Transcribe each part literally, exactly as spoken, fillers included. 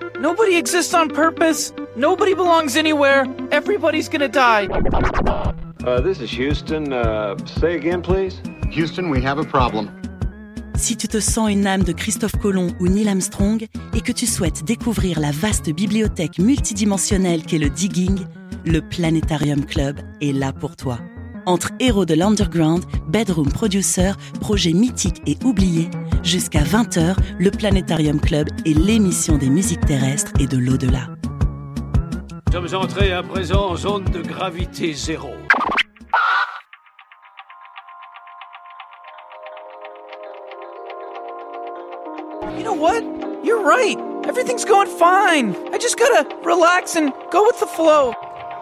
Nobody exists on purpose. Nobody belongs anywhere. Everybody's gonna die. Uh, this is Houston. Uh, say again, please. Houston, we have a problem. Si tu te sens une âme de Christophe Colomb ou Neil Armstrong et que tu souhaites découvrir la vaste bibliothèque multidimensionnelle qu'est le digging, le Planétarium Club est là pour toi. Entre héros de l'underground, bedroom producer, projets mythiques et oubliés, jusqu'à vingt heures, le Planétarium Club est l'émission des musiques terrestres et de l'au-delà. Nous sommes entrés à présent en zone de gravité zéro. You know what? You're right. Everything's going fine. I just gotta relax and go with the flow.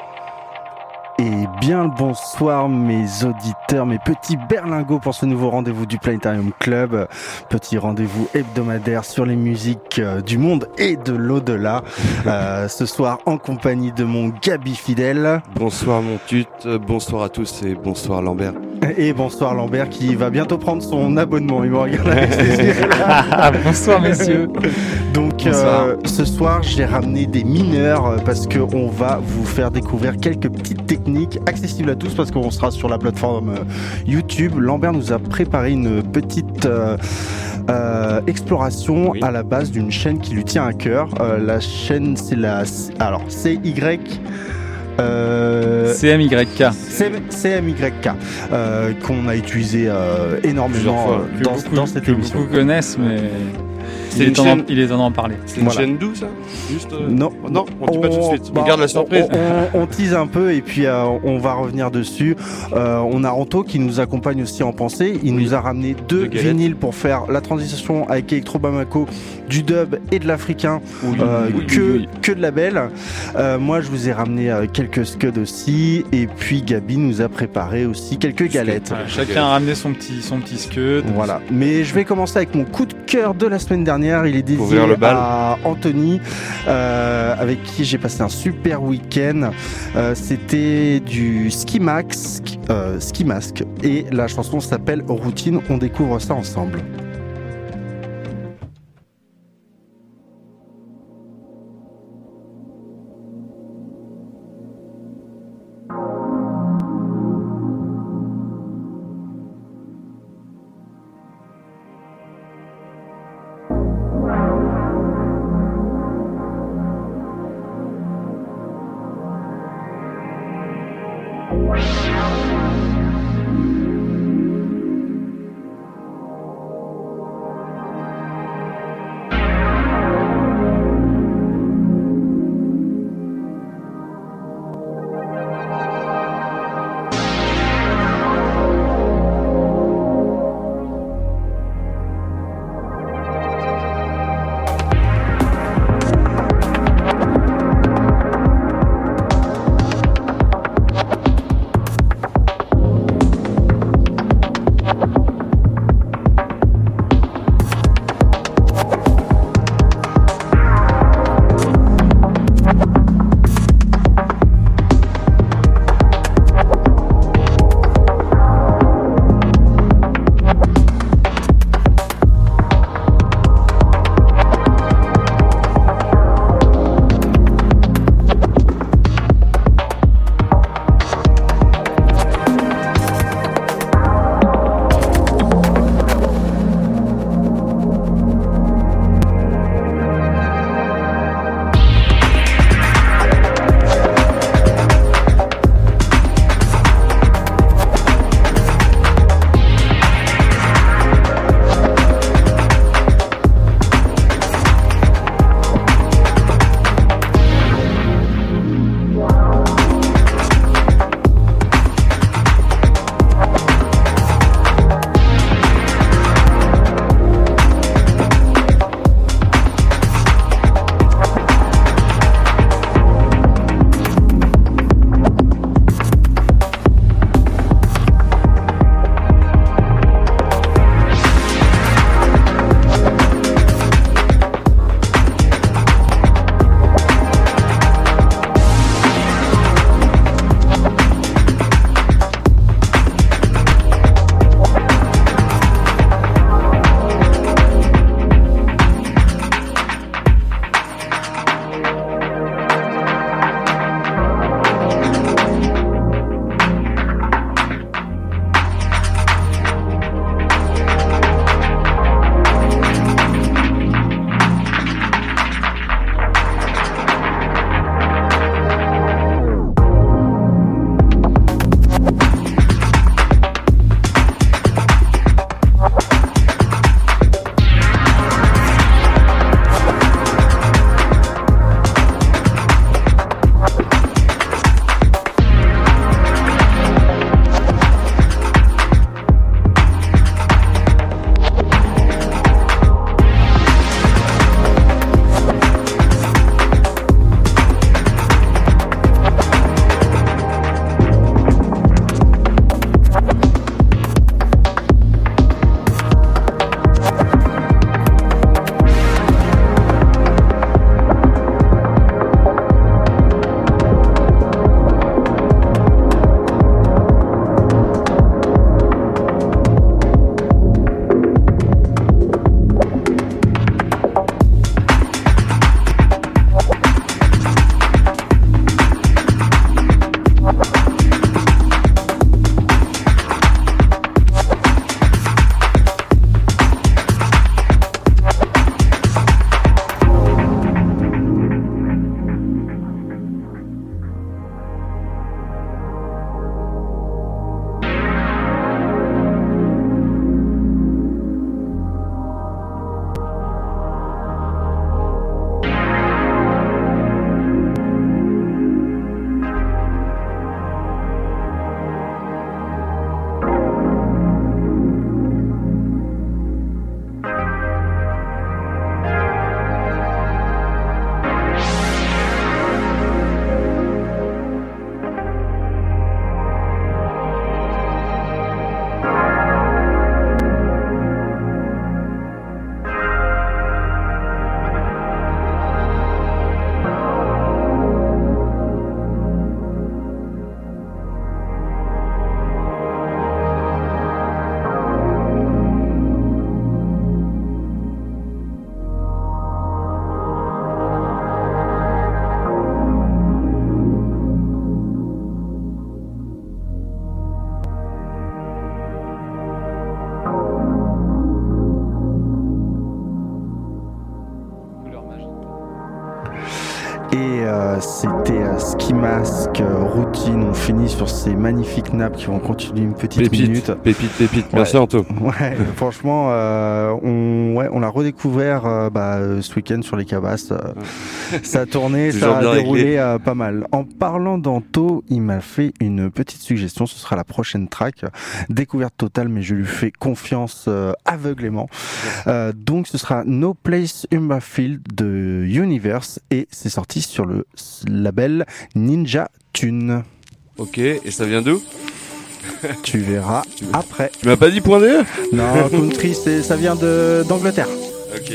Et bien le bonsoir mes auditeurs, mes petits berlingots pour ce nouveau rendez-vous du Planétarium Club. Petit rendez-vous hebdomadaire sur les musiques du monde et de l'au-delà. Euh, ce soir en compagnie de mon Gabi fidèle. Bonsoir mon tut, bonsoir à tous et bonsoir Lambert. Et bonsoir Lambert qui va bientôt prendre son abonnement. Il me regarde avec ses yeux. Bonsoir messieurs. Donc euh, ce soir j'ai ramené des mineurs parce qu'on va vous faire découvrir quelques petites techniques accessibles à tous parce qu'on sera sur la plateforme YouTube. Lambert nous a préparé une petite euh, euh, exploration oui. à la base d'une chaîne qui lui tient à cœur. Euh, la chaîne c'est la... Alors C Y... Euh, C M Y K C M Y K euh, qu'on a utilisé euh, énormément euh, dans, beaucoup, dans cette que émission. Beaucoup connaissent, mais c'est il, une est chaîne... en, il est temps d'en parler. C'est une voilà. chaîne d'où ça Juste euh... Non, non, on dit pas tout de suite. Bah, on garde la surprise. On, on, on tease un peu et puis euh, on va revenir dessus. Euh, on a Ranto qui nous accompagne aussi en pensée. Il oui. nous a ramené deux vinyles pour faire la transition avec Electro Bamako, du dub et de l'africain, oui, euh, oui, que, oui, oui. que de la belle. Euh, moi, je vous ai ramené euh, quelques scuds aussi. Et puis Gabi nous a préparé aussi quelques galettes. Ouais, chacun a ramené son petit, son petit scud. Voilà. Mais je vais commencer avec mon coup de cœur de la semaine dernière. Il est dédié à Anthony, euh, avec qui j'ai passé un super week-end. Euh, c'était du Ski Mask, euh, Ski Mask, et la chanson s'appelle Routine. On découvre ça ensemble. Et euh, c'était euh, Ski Mask, euh, Routine. On finit sur ces magnifiques nappes qui vont continuer une petite pépite, minute. Pépite, pépite. Merci ouais. Anto. Ouais, franchement, euh, on, ouais, on l'a redécouvert euh, bah, ce week-end sur les cabasses. Euh, ça a tourné, ça a déroulé euh, pas mal. En parlant d'Anto, il m'a fait une petite suggestion. Ce sera la prochaine track. Découverte totale, mais je lui fais confiance euh, aveuglément. Euh, donc, ce sera No Place Humberfield de Universe et c'est sorti sur le label Ninja Tune. Ok, et ça vient d'où? Tu verras après. Tu m'as pas dit point D? Non, country, c'est, ça vient de, d'Angleterre. Ok.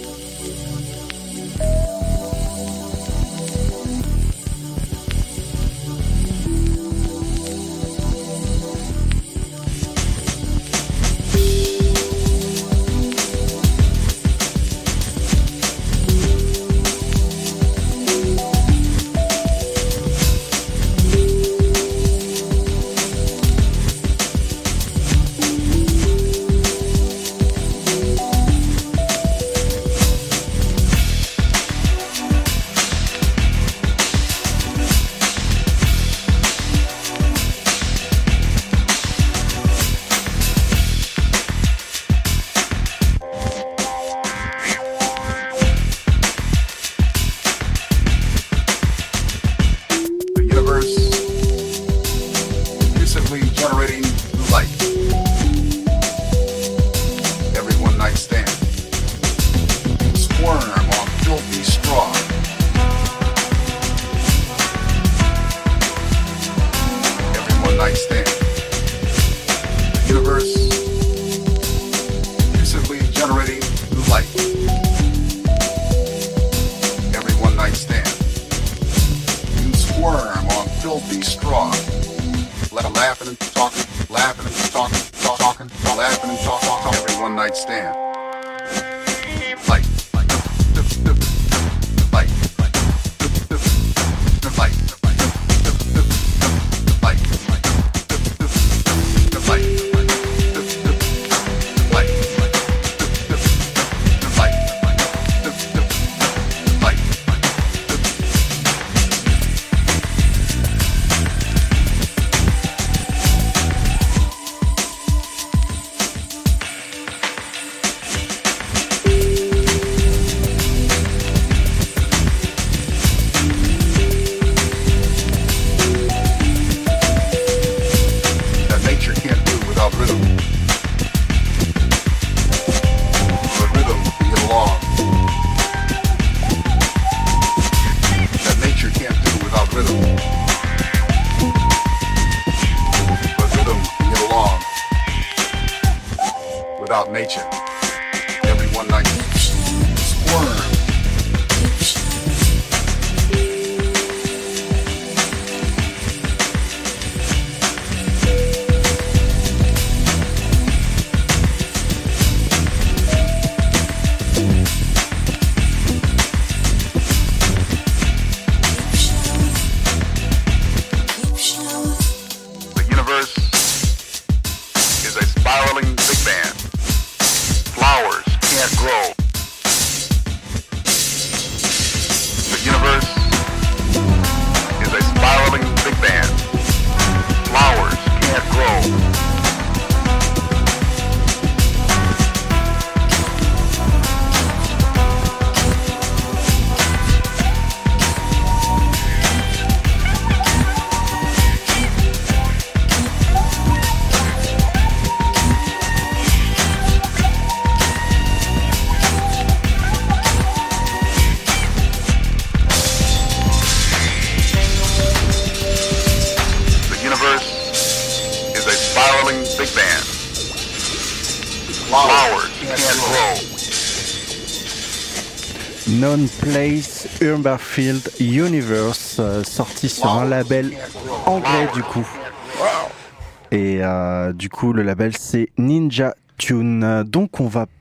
Non-Place Humberfield Universe, euh, sorti sur un label anglais du coup. Et euh, du coup le label c'est Ninja Tune. Donc on va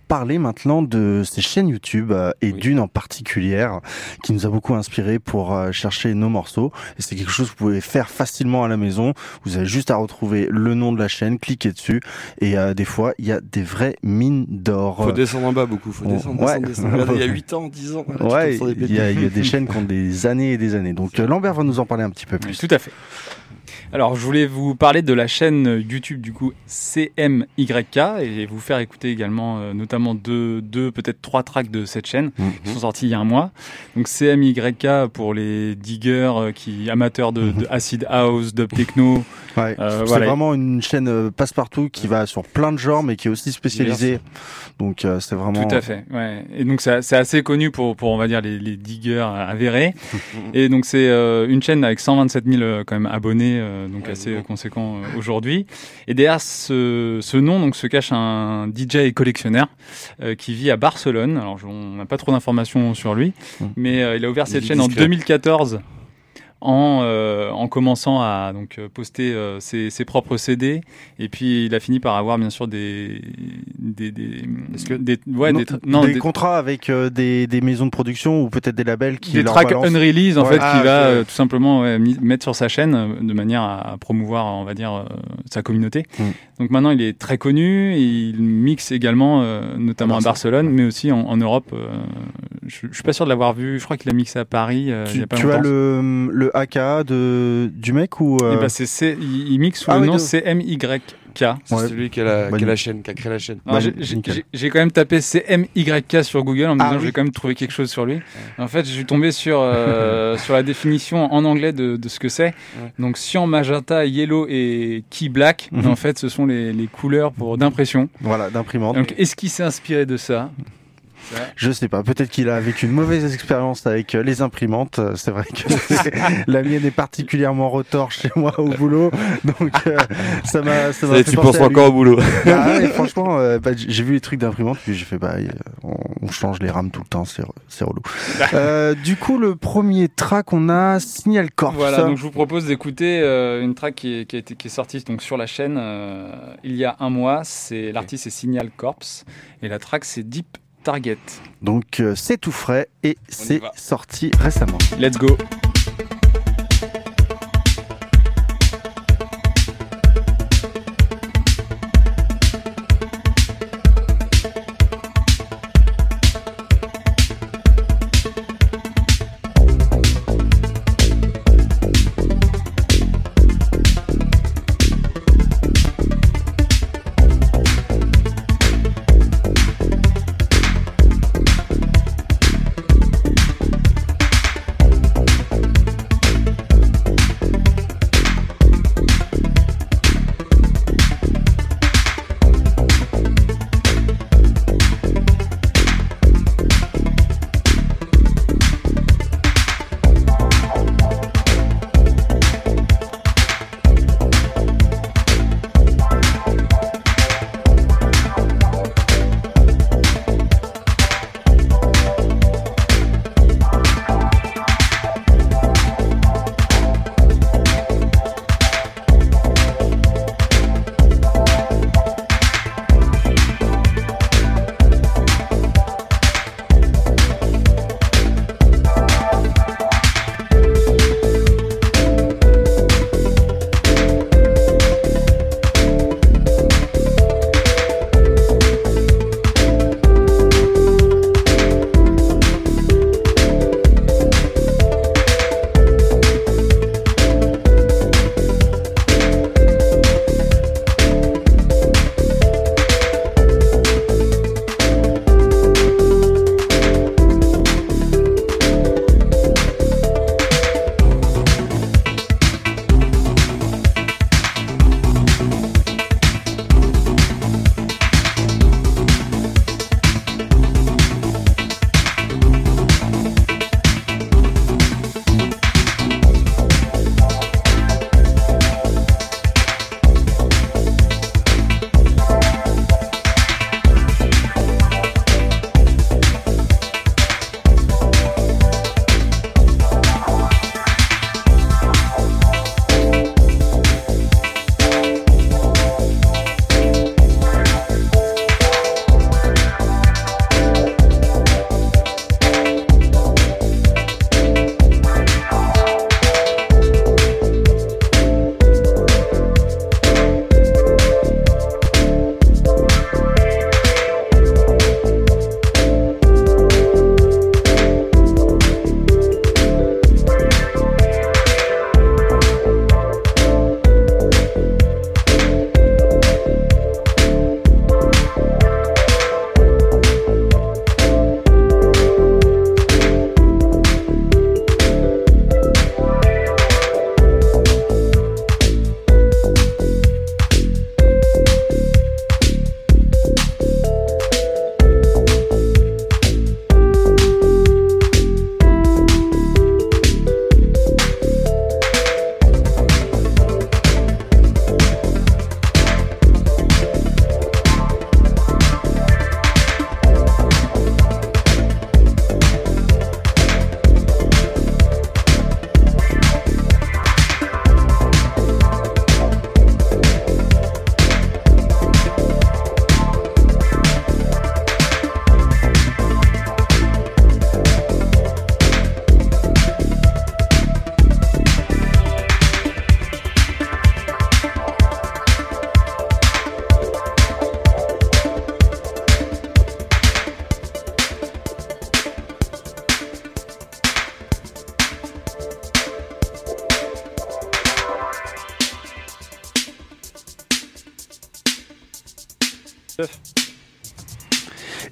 parler maintenant de ces chaînes YouTube euh, et oui. d'une en particulière qui nous a beaucoup inspiré pour euh, chercher nos morceaux. Et c'est quelque chose que vous pouvez faire facilement à la maison. Vous avez juste à retrouver le nom de la chaîne, cliquer dessus et euh, des fois il y a des vraies mines d'or. Faut descendre en bas beaucoup, faut descendre, ouais. descendre, descendre. Regardez, il y a huit ans, dix ans. Voilà, ouais, il y, a, il y a des chaînes qui ont des années et des années. Donc euh, Lambert va nous en parler un petit peu plus. Oui, tout à fait. Alors, je voulais vous parler de la chaîne YouTube du coup C M Y K et vous faire écouter également euh, notamment deux, deux, peut-être trois tracks de cette chaîne mmh. qui sont sortis il y a un mois. Donc C M Y K pour les diggers euh, qui amateurs de, de acid house, dub techno. Ouais. Euh, c'est voilà. vraiment une chaîne euh, passe-partout qui va sur plein de genres mais qui est aussi spécialisée. Donc euh, c'est vraiment. Tout à fait. Ouais. Et donc c'est, c'est assez connu pour pour on va dire les, les diggers avérés. Et donc c'est euh, une chaîne avec cent vingt-sept mille euh, quand même abonnés. Euh, donc ouais, assez bon. conséquent euh, aujourd'hui. Et derrière ce, ce nom donc se cache un D J collectionneur euh, qui vit à Barcelone. Alors on n'a pas trop d'informations sur lui, mmh. mais euh, il a ouvert cette chaîne discret. en deux mille quatorze. En, euh, en commençant à donc poster euh, ses, ses propres C D et puis il a fini par avoir bien sûr des des des que des, ouais, non, des, non, des, des contrats avec euh, des, des maisons de production ou peut-être des labels qui des leur tracks balancent. unreleased en ouais. fait ah, qui va okay. euh, tout simplement ouais, mettre sur sa chaîne euh, de manière à, à promouvoir on va dire euh, sa communauté. Mm. Donc maintenant il est très connu et il mixe également euh, notamment à, à Barcelone mais aussi en, en Europe. Euh, je, je suis pas sûr de l'avoir vu. Je crois qu'il a mixé à Paris. Euh, tu il y a pas tu longtemps. as le le A K A de, du mec ou euh... eh ben c'est, c'est, il, il mixe sous ah, le oui, nom de... C M Y K. C'est ouais. celui qui a, la, bah, qui a la chaîne, qui a créé la chaîne. Non, bah, j'ai, j'ai, j'ai quand même tapé C M Y K sur Google en me disant ah, oui. j'ai quand même trouvé quelque chose sur lui. Ouais. En fait, je suis tombé sur euh, sur la définition en anglais de, de ce que c'est. Ouais. Donc cyan, magenta, yellow et key black. Mm-hmm. En fait, ce sont les, les couleurs pour d'impression. Voilà, d'imprimante. Donc est-ce qu'il s'est inspiré de ça? Je sais pas, peut-être qu'il a vécu une mauvaise expérience avec euh, les imprimantes. C'est vrai que la mienne est particulièrement retors chez moi au boulot, donc euh, ça m'a ça m'a et fait tu penser penses encore au boulot. Ah, et franchement, euh, bah, j'ai vu les trucs d'imprimante, puis j'ai fait bah on, on change les rames tout le temps, c'est c'est relou. euh, du coup, le premier track, on a Signal Corps. Voilà, donc je vous propose d'écouter euh, une track qui est, qui, a été, qui est sortie donc sur la chaîne euh, il y a un mois. C'est l'artiste c'est Signal Corps et la track c'est Deep Target. Donc euh, c'est tout frais et On c'est sorti récemment. Let's go.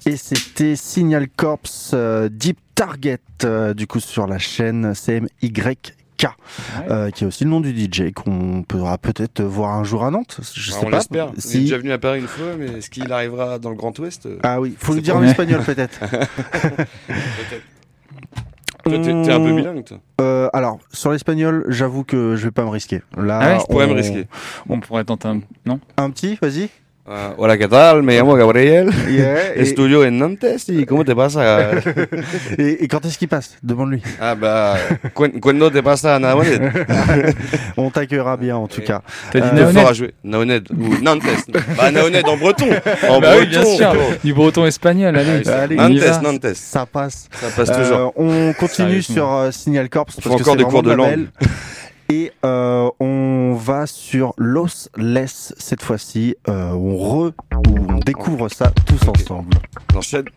Et c'était Signal Corps euh, Deep Target, euh, du coup sur la chaîne C M Y K, ouais. euh, qui est aussi le nom du D J qu'on pourra peut-être voir un jour à Nantes. Je bah, sais on pas. l'espère. Si... Il est déjà venu à Paris une fois, mais est-ce qu'il arrivera dans le Grand Ouest? Ah oui, faut le dire en espagnol peut-être. Peut-être. Toi, t'es, t'es un peu bilingue, toi. Euh, alors, sur l'espagnol, j'avoue que je vais pas me risquer. Là, ah ouais, je pourrais on... me risquer. On pourrait tenter un... Non Un petit, vas-y. Uh, hola, ¿qué tal? Me llamo Gabriel. Yeah, Estudio en Nantes. ¿Y cómo te pasa? et, et quand est-ce qu'il passe? Demande-lui. Ah bah, cuando te pasa Naoned? On t'accueillera bien en tout et cas. T'as dit euh, fort à jouer. Naoned ou Nantes. Bah Naoned en breton. En bah breton. Oui, bien sûr. Du breton espagnol. Allez, allez Nantes, Nantes. Ça passe. Ça passe toujours. Euh, on continue sur euh, Signal Corps parce faut que encore c'est des cours de label. langue. Et euh, on va sur Los Les cette fois-ci, euh, où on re, où on découvre ça tous okay. ensemble. J'enchaîne.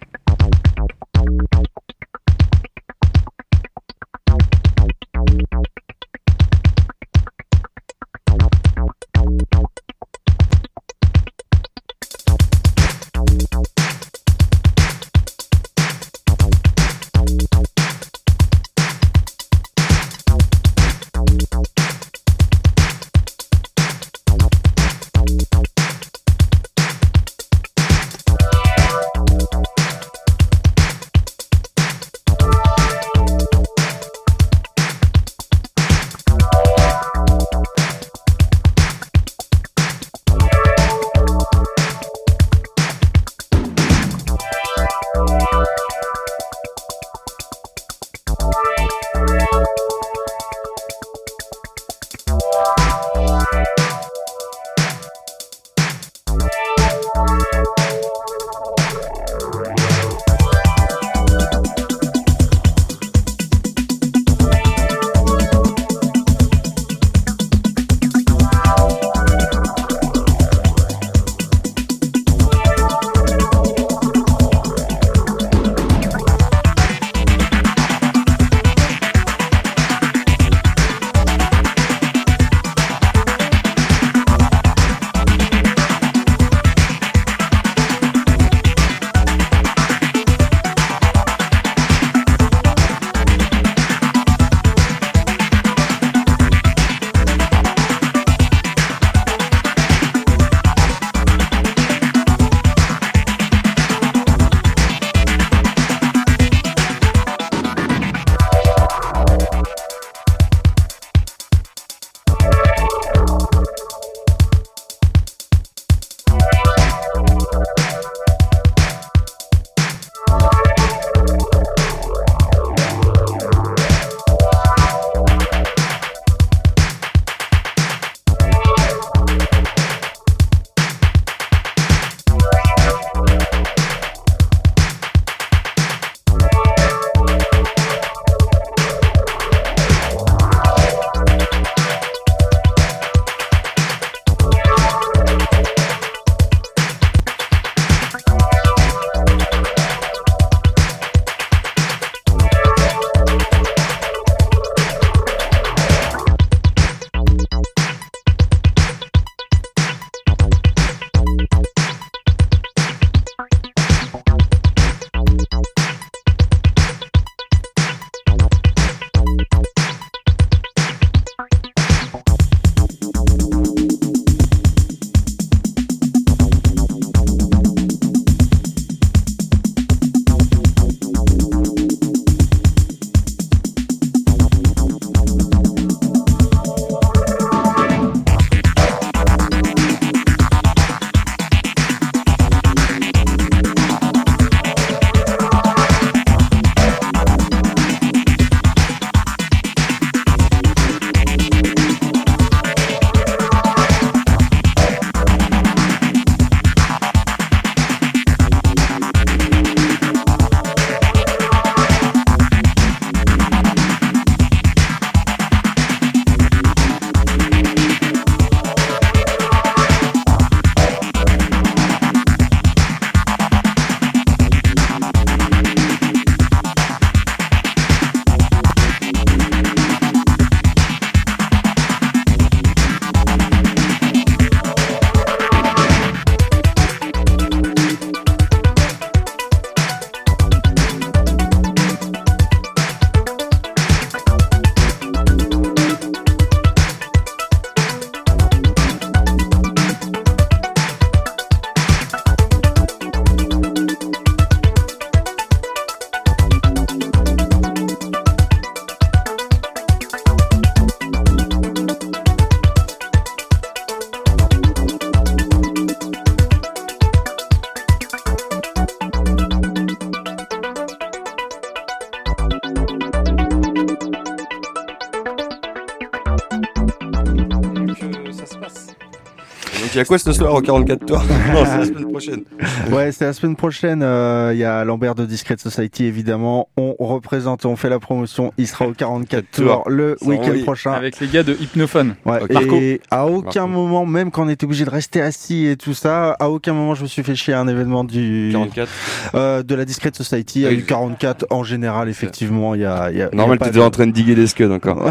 Donc il y a quoi ce soir au quarante-quatre tours? Non, c'est la semaine prochaine. Ouais, c'est la semaine prochaine. Il euh, y a Lambert de Discret Society, évidemment. On représente, on fait la promotion. Il sera au quarante-quatre tours le Ça week-end envie. prochain. Avec les gars de Hypnophone. Ouais, Okay. et à aucun Marco. moment, même quand on était obligé de rester assis et tout ça, à aucun moment je me suis fait chier à un événement du quarante-quatre. euh, de la Discret Society. À Oui. du quarante-quatre en général, effectivement, il y a, il y a Normal, il y a pas t'étais de- en train de diguer les scuds encore.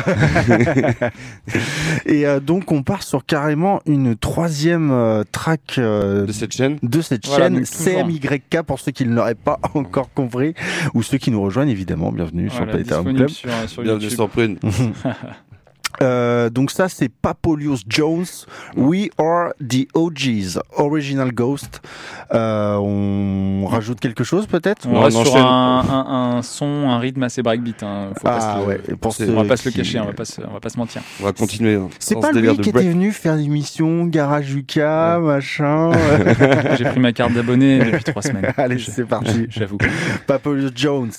Et euh, donc on part sur carrément une troisième euh, track euh, De cette chaîne. de cette Voilà, chaîne donc C toujours. M Y K pour ceux qui ne l'auraient pas encore compris ou ceux qui nous rejoignent évidemment. Bienvenue sur Voilà, Planétarium disponible Club. sur, sur Bienvenue YouTube. sur Prune. Euh, donc ça c'est Papolius Jones. We are the O Gs, Original Ghost. Euh, on rajoute quelque chose peut-être? On On reste sur enchaîne. un, un, un son, un rythme assez breakbeat. Hein. Faut pas Ah se le- ouais. Et pour c'est- ceux On va pas se le qui- cacher, on va pas se, on va pas se mentir. On va continuer. hein, C'est dans pas ce lui délire de qui break. était venu faire l'émission Garage U K, machin. J'ai pris ma carte d'abonné depuis trois semaines. Allez, Je- c'est parti. J'avoue. Papolius Jones.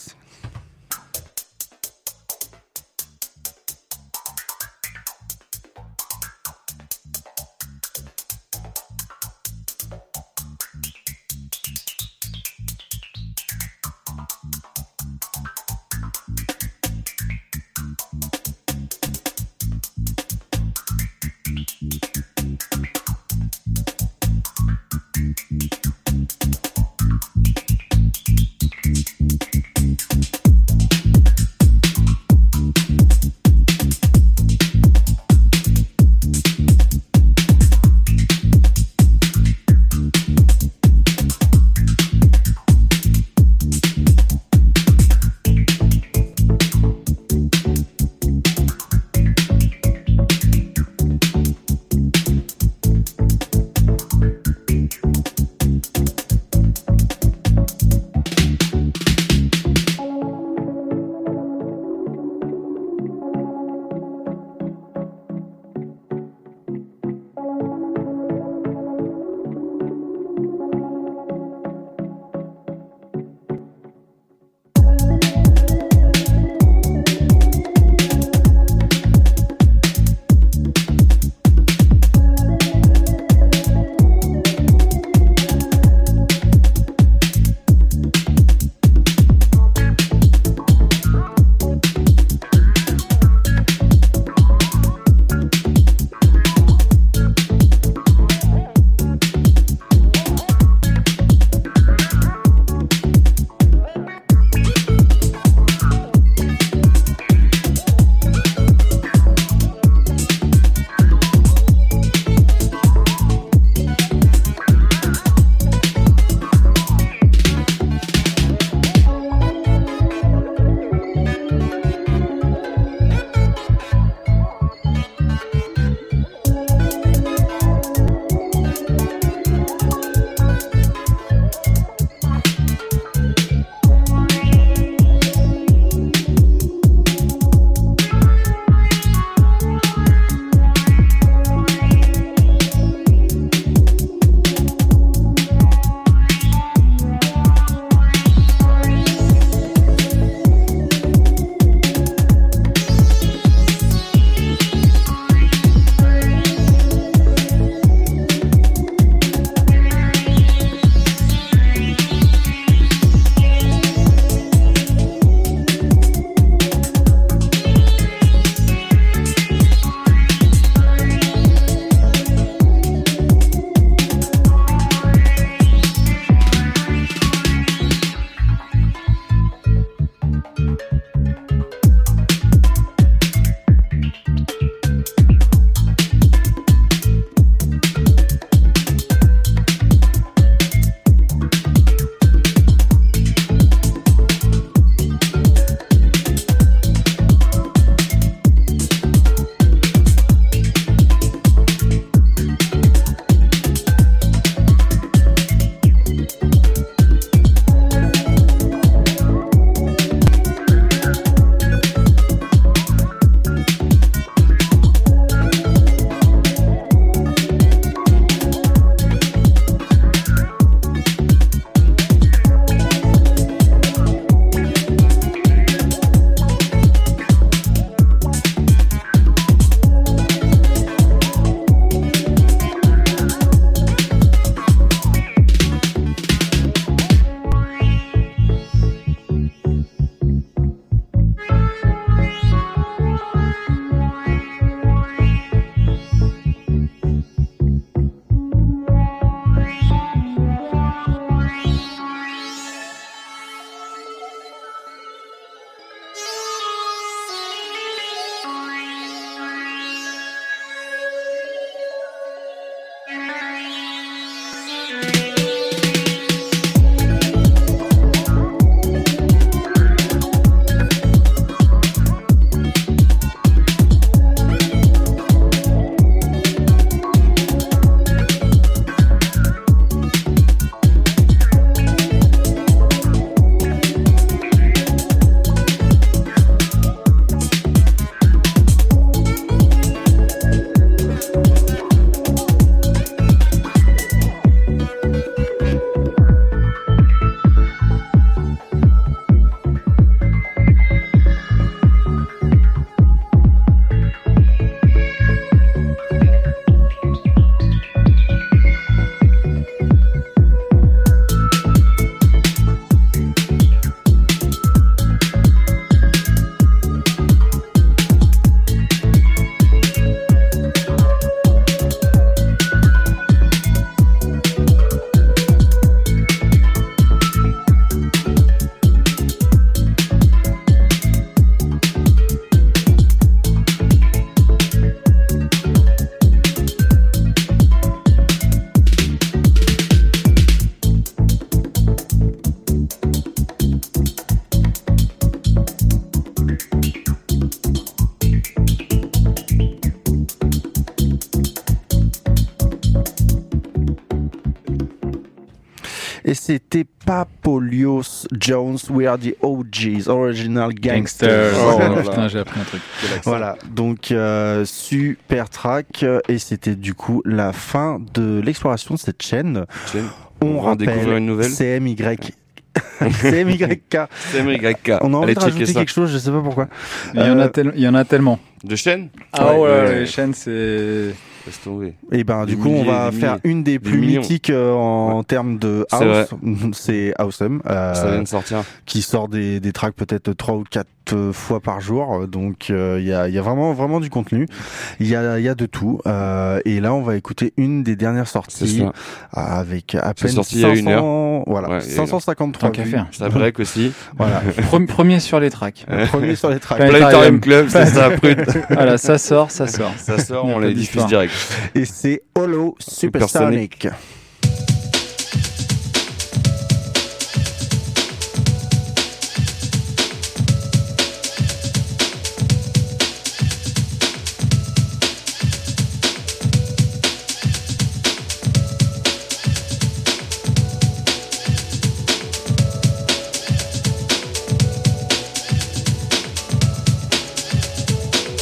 Et c'était Papalios Jones, We Are the O Gs, Original Gangsters. Gangsters. Oh, Oh, putain, j'ai appris un truc. Voilà, donc euh, super track, et c'était du coup la fin de l'exploration de cette chaîne. Chaîne. On, On va en découvrir rappelle une nouvelle. C M Y. C M Y K. C M Y K. On a envie Allez de checker rajouter ça. quelque chose, je sais pas pourquoi. Il y, en a Euh, tel- il y en a tellement. De chaîne Ah ouais, ouais, ouais. les chaînes, c'est... Laisse tomber. Et ben du Des coup on milliers, va des faire milliers, une des des plus millions. mythiques euh, en Ouais. termes de C'est house, c'est Awesome, euh, Ça vient de sortir. qui sort des, des tracks peut-être trois ou quatre euh, fois par jour, donc il euh, y, a, y a vraiment vraiment du contenu, il y a, y a de tout, euh, et là on va écouter une des dernières C'est sorties ça. avec à C'est peine sorti il y a une heure, voilà, Ouais, et- cinq cent cinquante-trois Tant qu'à vues. faire. Ça break aussi. Voilà, Pre- Premier sur les tracks. premier sur les tracks. Planetarium. Planetarium Club, c'est ça, prude. Voilà, ça sort, ça sort. Ça sort, Y a on pas les diffuse d'histoire. direct. Et c'est Holo Supersonic. Supersonic.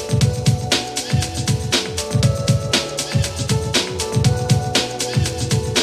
Thank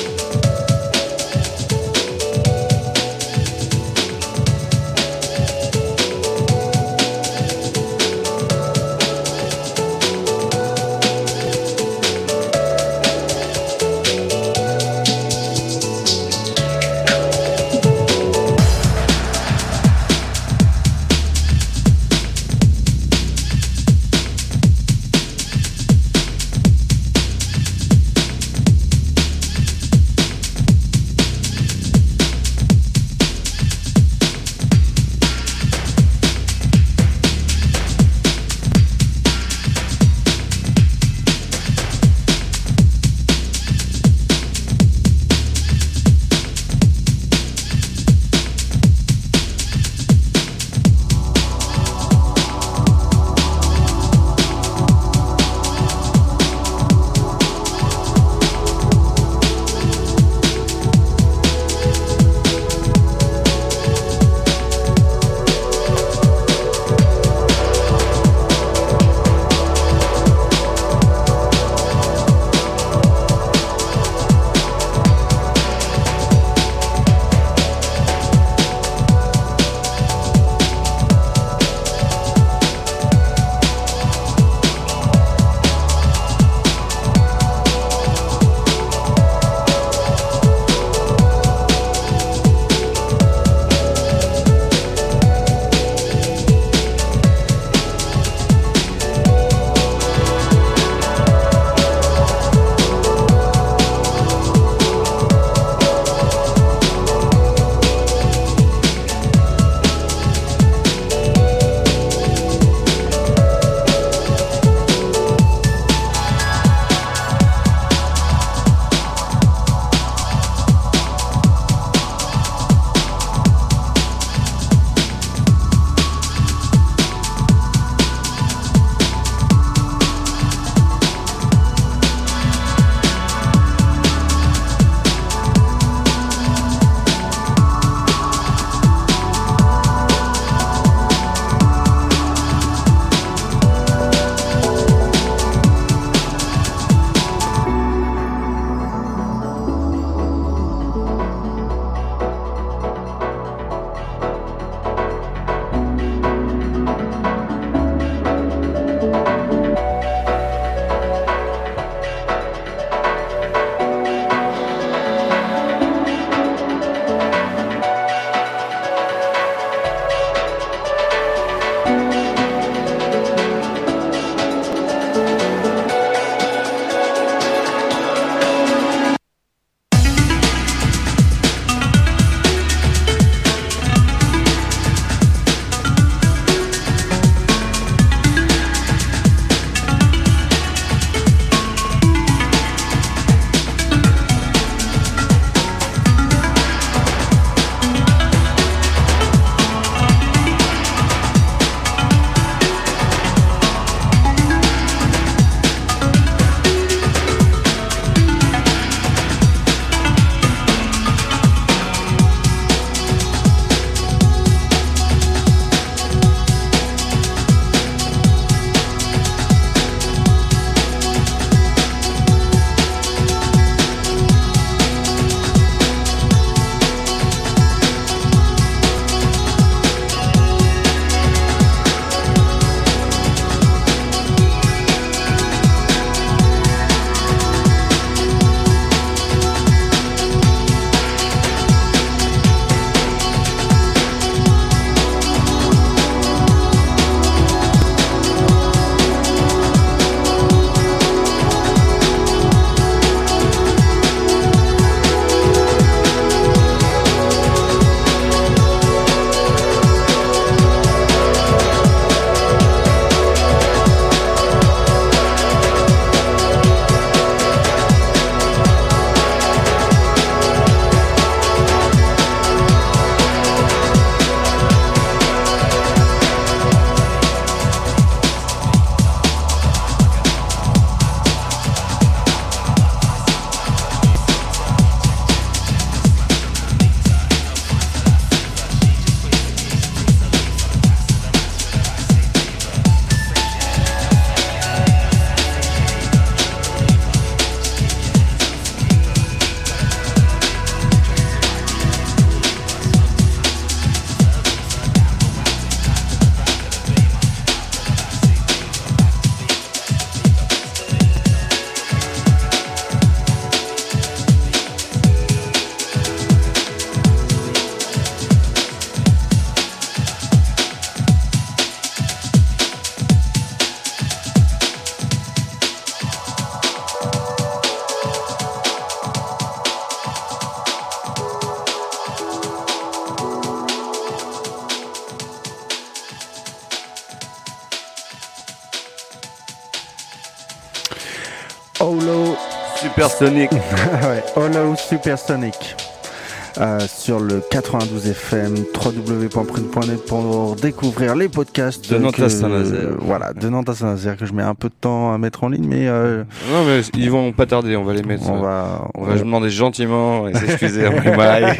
Hollow Supersonic. ouais, Hollow Supersonic. Euh, sur le quatre-vingt-douze F M, w w w point prune point net pour découvrir les podcasts de Nantes que, à Saint-Nazaire. Euh, voilà, de Nantes à Saint-Nazaire, que je mets un peu de temps à mettre en ligne, mais euh, non mais ils vont pas tarder, on va les mettre. On va, on va demander gentiment et s'excuser après maille.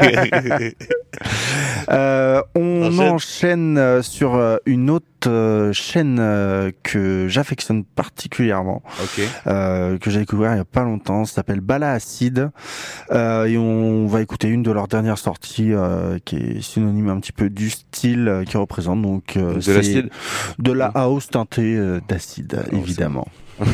euh, on enchaîne. enchaîne sur une autre euh, chaîne euh, que j'affectionne particulièrement, okay. euh, que j'ai découvert il y a pas longtemps, ça s'appelle Bala Acid, euh, et on va écouter une de leurs dernières sorties euh, qui est synonyme un petit peu du style euh, qui représente donc euh, de l'acide, de la house teintée euh, d'acide, oh, évidemment.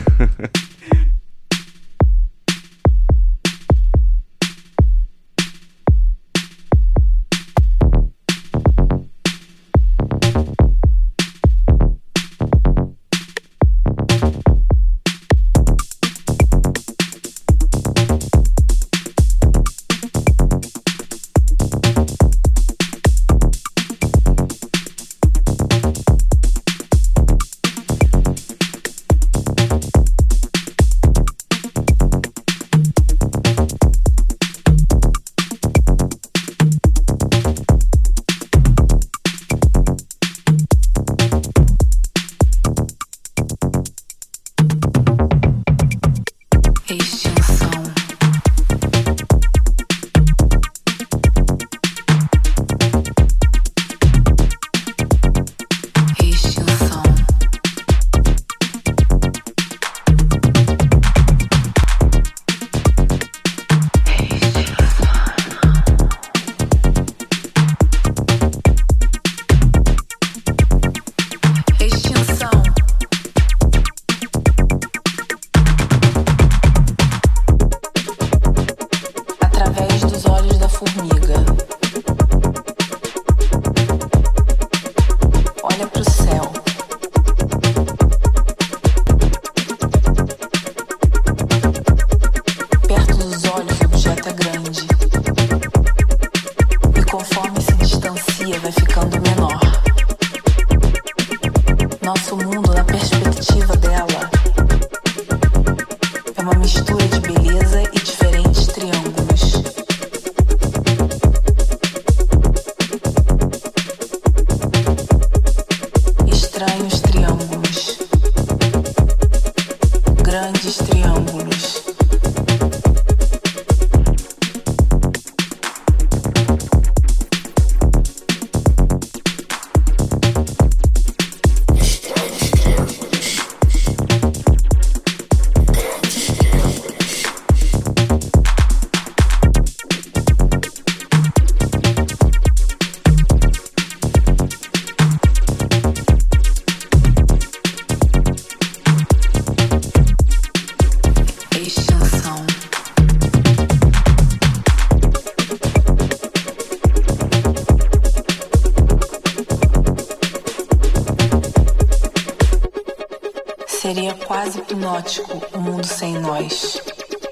Seria quase hipnótico o mundo sem nós.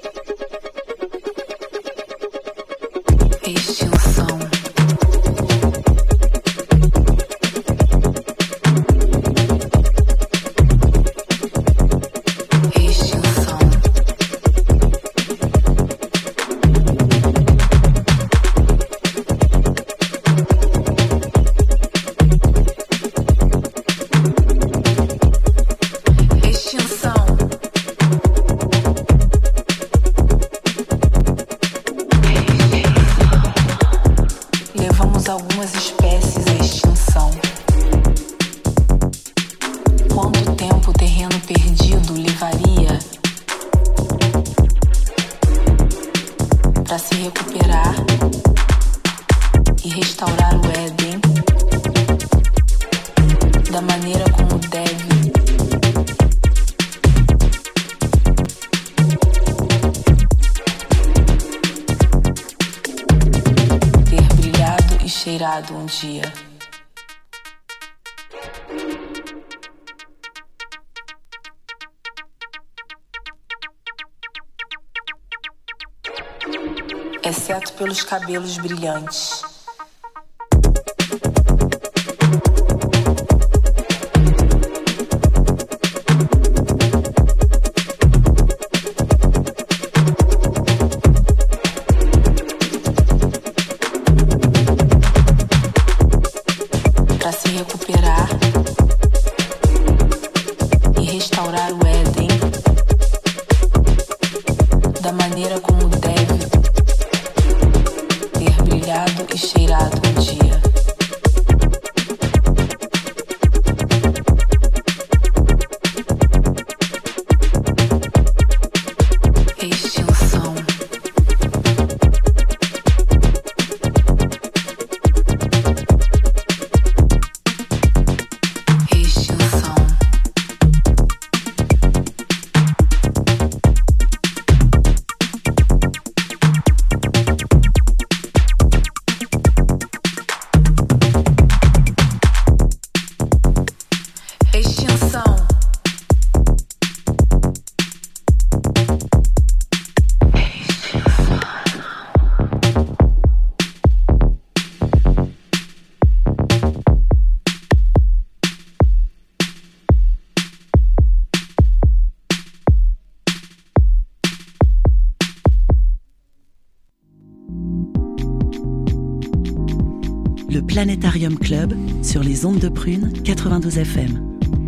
Extinção. Algumas espécies à extinção. Quanto tempo o terreno perdido levaria para se recuperar e restaurar o Éden da maneira como deve? Cheirado um dia. Exceto pelos cabelos brilhantes. restaurar e restaurar o Éden da maneira como deve ter brilhado e cheirado um dia. Extinção. Extinção. Extinção. Le Planétarium Club sur les ondes de Prune quatre-vingt-douze F M.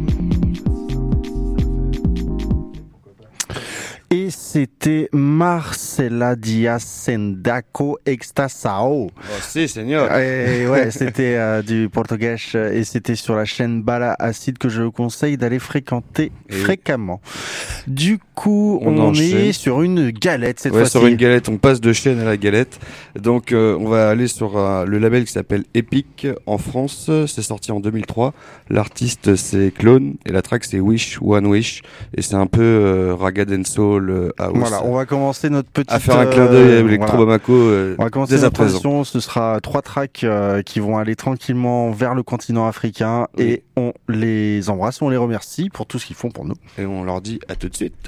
Et c'était Marcela Diaz Sendaco Extasao. Oh, si, seigneur. Et ouais, c'était euh, du portugais et c'était sur la chaîne Bala Acid que je vous conseille d'aller fréquenter et fréquemment. Du coup, on, on est sur une galette cette ouais, fois-ci. Sur une galette, on passe de chaîne à la galette. Donc, euh, on va aller sur euh, le label qui s'appelle Epic en France. C'est sorti en deux mille trois. L'artiste c'est Clone et la track c'est Wish One Wish et c'est un peu euh, Raga Dancehall house. Voilà, on va commencer notre petite à faire un clin d'œil à Electro voilà. Bamako. Euh, on va commencer notre émission. Ce sera trois tracks euh, qui vont aller tranquillement vers le continent africain oui. et on les embrasse, on les remercie pour tout ce qu'ils font pour nous. Et on leur dit à tout de suite.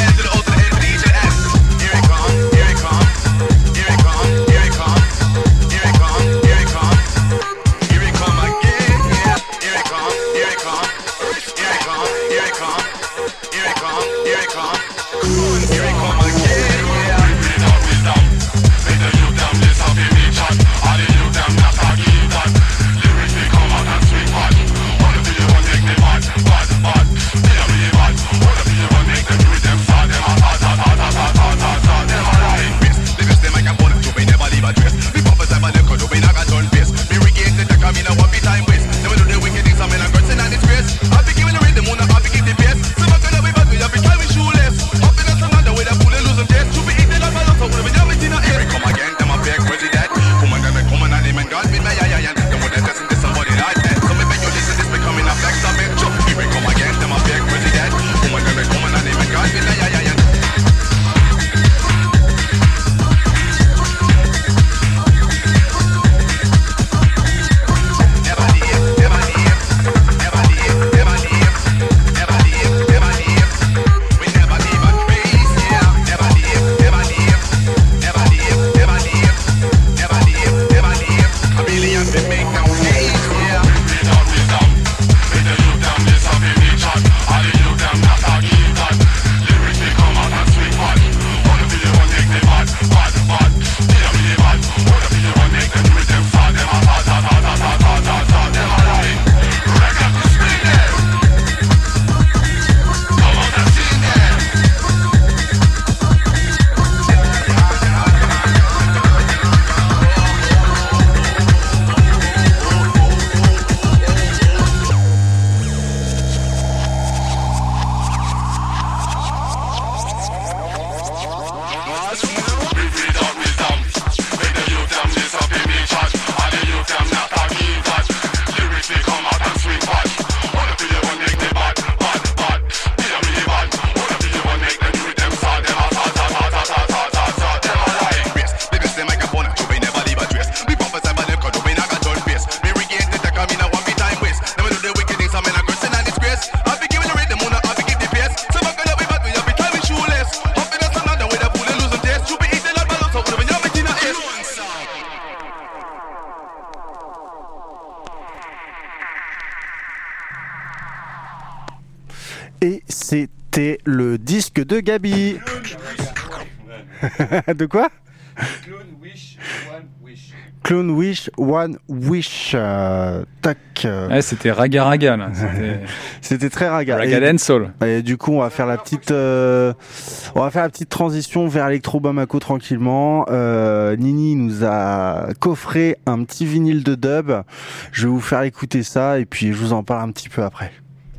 Here it comes, Et c'était le disque de Gabi. De quoi? Clone Wish One Wish. Clone Wish One Wish. Euh, tac. Euh... Ouais, c'était raga raga là. C'était, c'était très raga. Raga dancehall. Et du coup, on va faire la petite, euh, on va faire la petite transition vers Electro Bamako tranquillement. Euh, Nini nous a coffré un petit vinyle de dub. Je vais vous faire écouter ça et puis je vous en parle un petit peu après.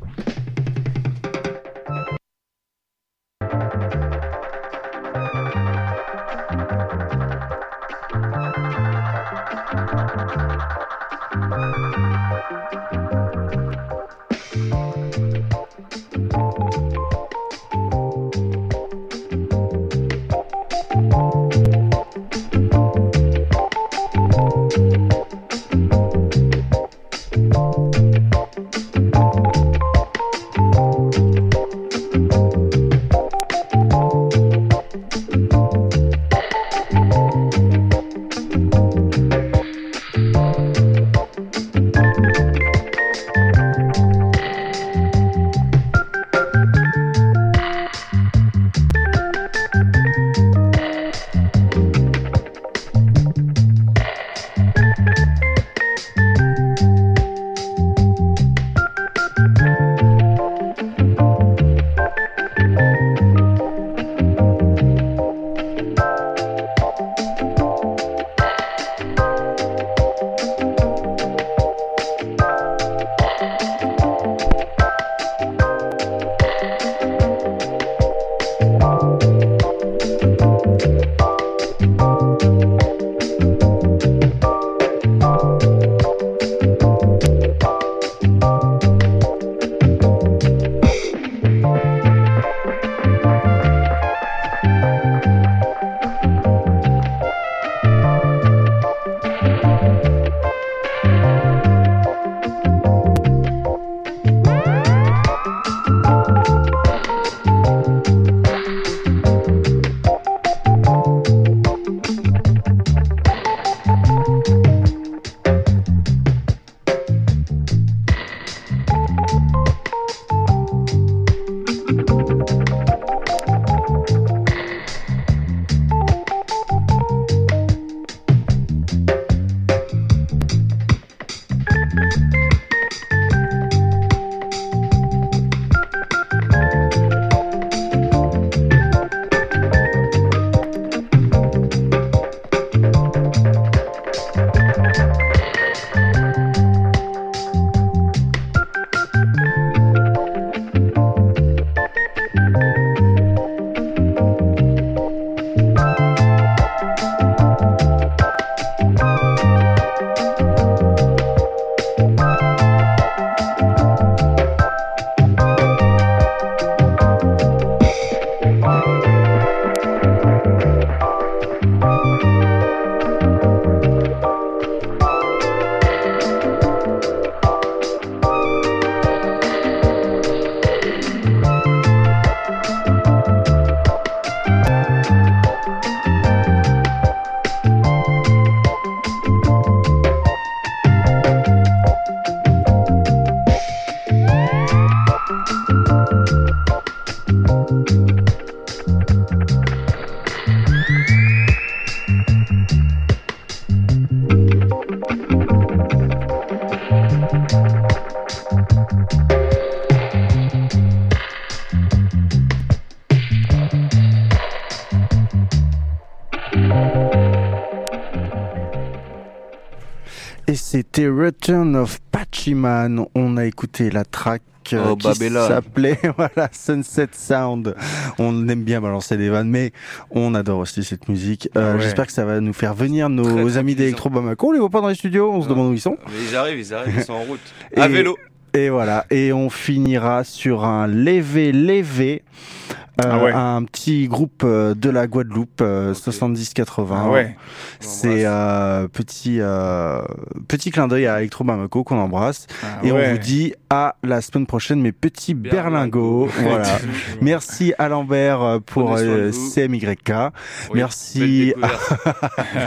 Et c'était Return of Pachiman. On a écouté la track oh, qui Babylone. s'appelait voilà, Sunset Sound. On aime bien balancer des vannes, mais on adore aussi cette musique. Euh, ouais. J'espère que ça va nous faire venir nos Très amis d'Electro Bamako. On les voit pas dans les studios, on se demande où ils sont. Mais ils arrivent, ils arrivent, ils sont en route. Et, à vélo. Et voilà. Et on finira sur un Lévé Lévé. Euh, ah ouais. Un petit groupe euh, de la Guadeloupe, euh, okay. soixante-dix quatre-vingts. Ah ouais. C'est euh, petit euh, petit clin d'œil à Electro Bamako qu'on embrasse. Ah et ouais. on vous dit à la semaine prochaine, mes petits berlingots. Voilà. Merci à Lambert pour euh, C M Y K. Oui, merci à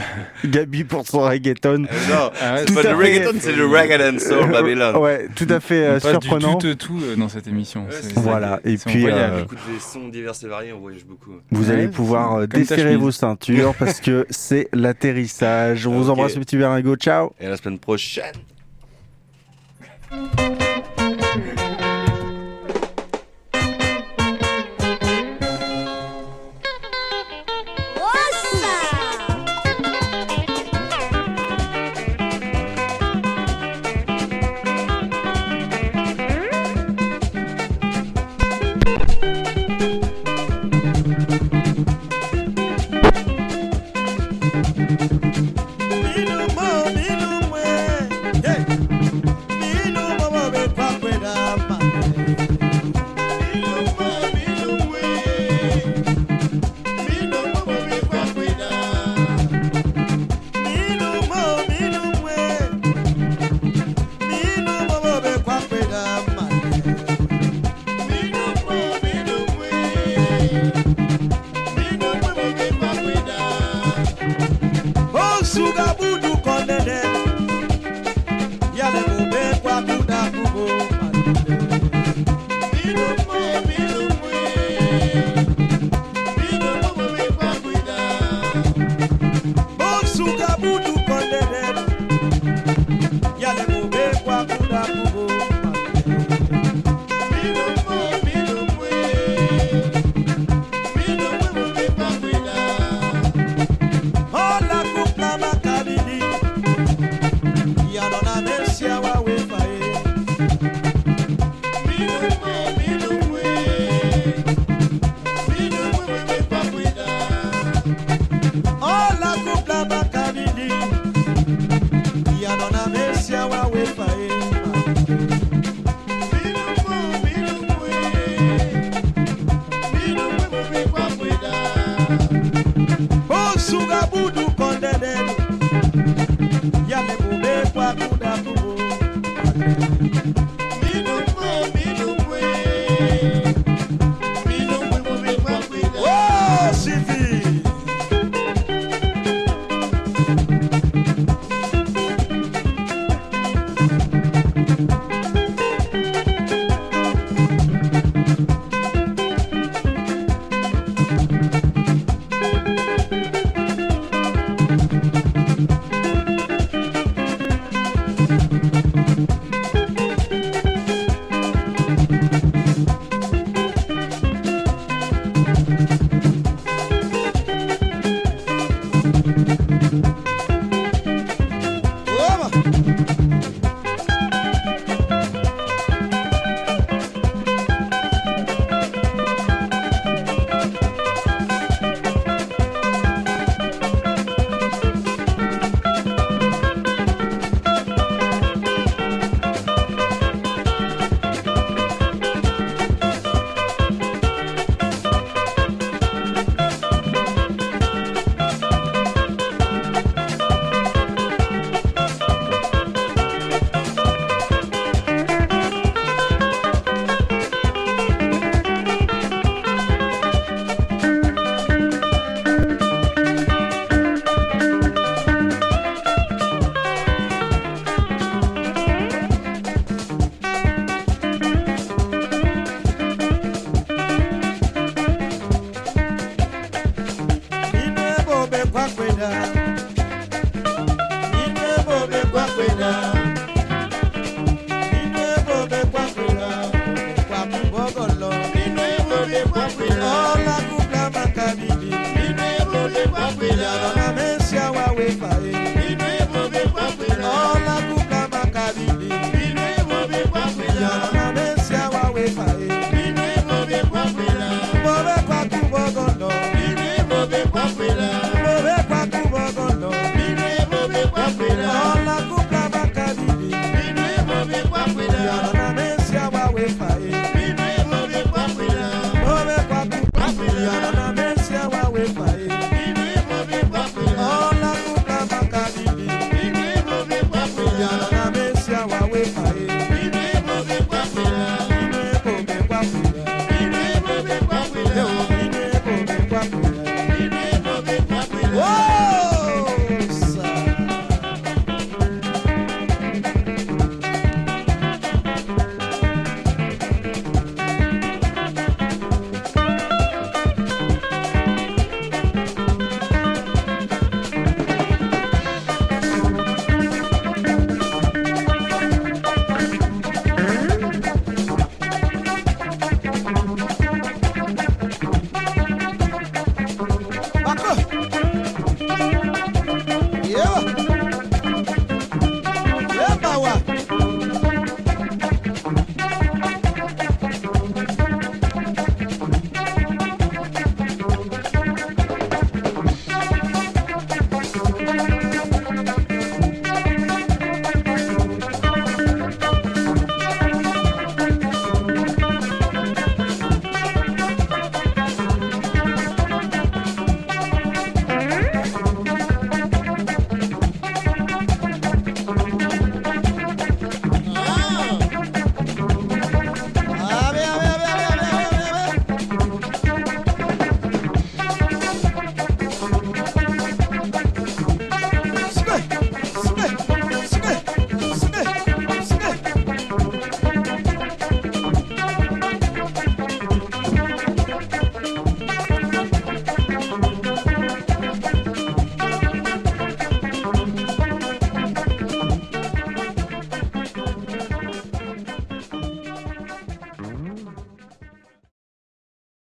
Gabi pour son reggaeton. Euh, non, ah ouais, c'est pas le reggaeton, c'est le reggaeton soul Babylone. Ouais, tout à fait. fait euh, on passe surprenant. Du tout, tout euh, dans cette émission. Ouais, c'est, c'est c'est, voilà. Et c'est puis, euh, On écoute des sons divers et variés, on voyage beaucoup. vous Ouais, allez pouvoir euh, desserrer vos ceintures parce que c'est l'atterrissage. On vous Ok. embrasse, le petit Berlingot. Ciao. Et à la semaine prochaine. Whoa!